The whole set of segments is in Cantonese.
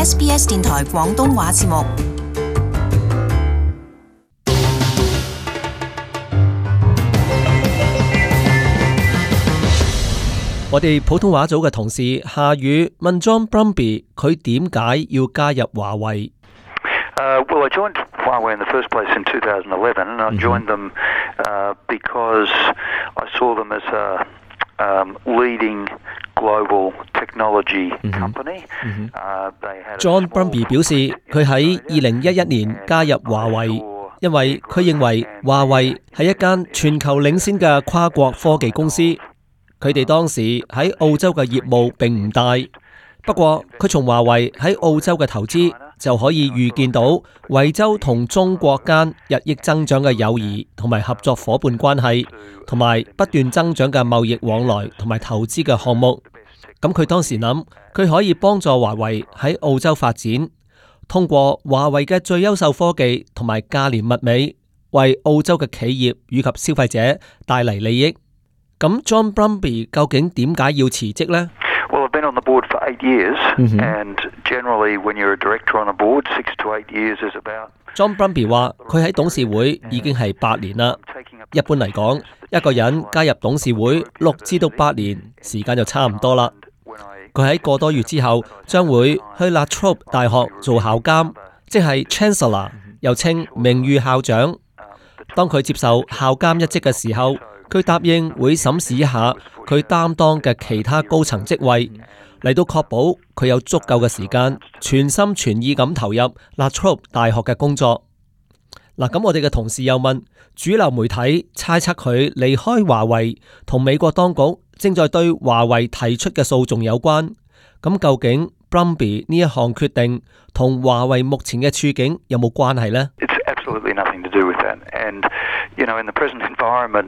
SBS 電台廣東話節目。 我哋普通話組嘅同事夏宇問 John Brumby 佢點解要加入華為 ？Well, I joined Huawei in the first place in 2011, and I joined them because I saw them as a leading global technology company. John Brumby 表示，佢喺2011年加入華為，因為佢認為華為係一間全球領先嘅跨國科技公司。佢哋當時喺澳洲嘅業務並唔大，不過佢從華為喺澳洲嘅投資就可以預見到惠州同中國間日益增長嘅友誼同埋合作夥伴關係，同埋不斷增長嘅貿易往來同埋投資嘅項目。咁佢當時諗，佢可以幫助華為喺澳洲發展，通過華為嘅最優秀科技同埋價廉物美，為澳洲嘅企業以及消費者帶嚟利益。咁 John Brumby 究竟點解要辭職呢？ Well, I've been on the board for 8 years, and generally when you're a director on a board, 6 to 8 years is about... John Brumby 話佢喺董事會已經係8年啦。一般嚟講，一個人加入董事會6至到8年，時間就差唔多啦。佢喺個多月之後，將會去 La Trobe 大學做校監，即係 Chancellor， 又稱名譽校長。當佢接受校監一職嘅時候，佢答應會審視一下佢擔當嘅其他高層職位，嚟到確保佢有足夠嘅時間，全心全意咁投入 La Trobe 大學嘅工作。嗱，咁我哋嘅同事又問，主流媒體猜測佢離開華為同美國當局正在對華為提出嘅訴訟有關。咁究竟 Brumby 呢一項決定同華為目前嘅處境有冇關係呢？ Absolutely nothing to do with that. And, you know, in the present environment,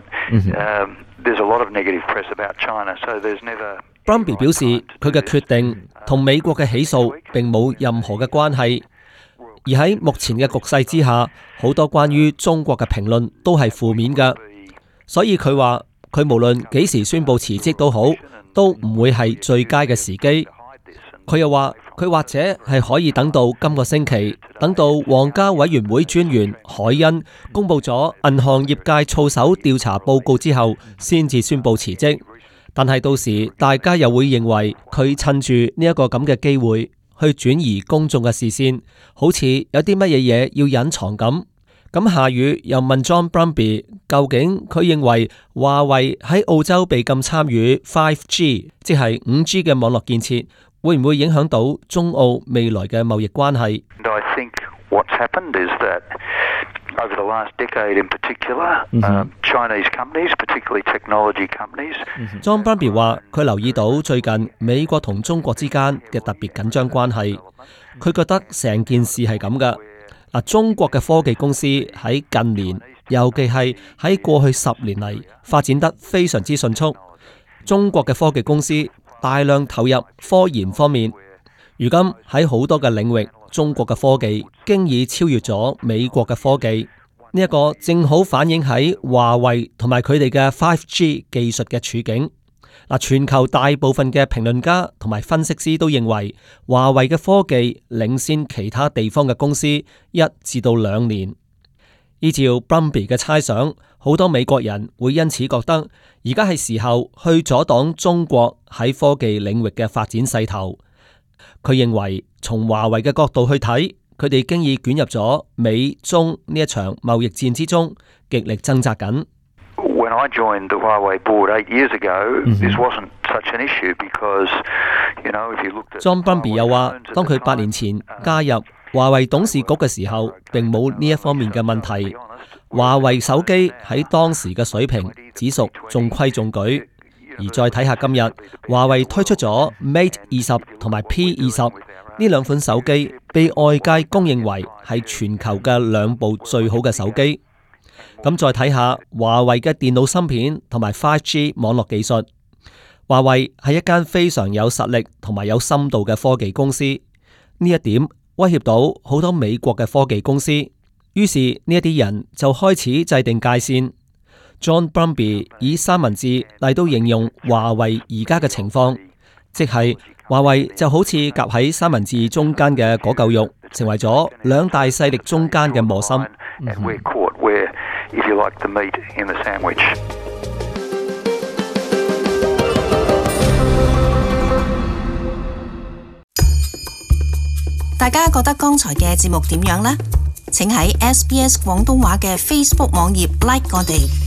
there's a lot of negative press about China, so there's never... Brumby 表示，佢嘅決定同美國嘅起訴並冇任何嘅關係，而喺目前嘅局勢之下，好多關於中國嘅評論都係負面嘅，所以佢話佢無論幾時宣布辭職都好，都唔會係最佳嘅時機。佢又話佢或者係可以等到今個星期，等到皇家委員會專員海恩公布咗銀行業界操守調查報告之後，先至宣布辭職。但係到時大家又會認為佢趁住呢一個咁嘅機會去轉移公眾嘅視線，好似有啲乜嘢嘢要隱藏咁。咁夏宇又問 John Brumby 究竟佢認為華為喺澳洲被禁參與 5G， 即係 5G 嘅網絡建設，會唔會影響到中澳未來嘅貿易關係？ I think what's happened is that over the last decade in particular, Chinese companies, particularly technology companies... John Brumby 話佢留意到最近美國同中國之間嘅特別緊張關係，佢覺得成件事係咁噶。嗱，中國嘅科技公司喺近年，尤其係喺過去10年嚟發展得非常之迅速。中國嘅科技公司大量投入科研方面，如今喺好多嘅領域，中國嘅科技經已超越咗美國嘅科技。呢一個正好反映喺華為同埋佢哋嘅 5G 技術嘅處境。嗱，全球大部分嘅評論家同埋分析師都認為，華為嘅科技領先其他地方嘅公司1至到2年。依照 Brumby 嘅猜想，好多美國人會因此覺得，而家係時候去阻擋中國喺科技領域嘅發展勢頭。佢認為，從華為嘅角度去睇，佢哋經已捲入咗美中呢一場貿易戰之中，極力掙扎緊。 When I joined the Huawei board 8 years ago, this wasn't such an issue because, you know, if you looked at... John Brumby 又話，當佢8年前加入華為董事局嘅時候，並冇呢一方面嘅問題。華為手機喺當時嘅水平只屬中規中矩，而再睇下今日，華為推出咗 Mate 20同埋 P20呢兩款手機，被外界公認為係全球嘅2部最好嘅手機。咁再睇下華為嘅電腦芯片同埋 5G 網絡技術，華為係一間非常有實力同埋有深度嘅科技公司。呢一點威脅到好多美國嘅科技公司，於是呢一啲人就開始制定界線。John Brumby 以3文字嚟到形容華為而家嘅情況， 即係華為就好似夾喺三文治中間嘅嗰嚿肉，成為咗兩大勢力中間嘅磨心。 大家覺得剛才嘅節目點樣呢？請喺SBS 廣東話嘅 Facebook 網頁 like 我哋。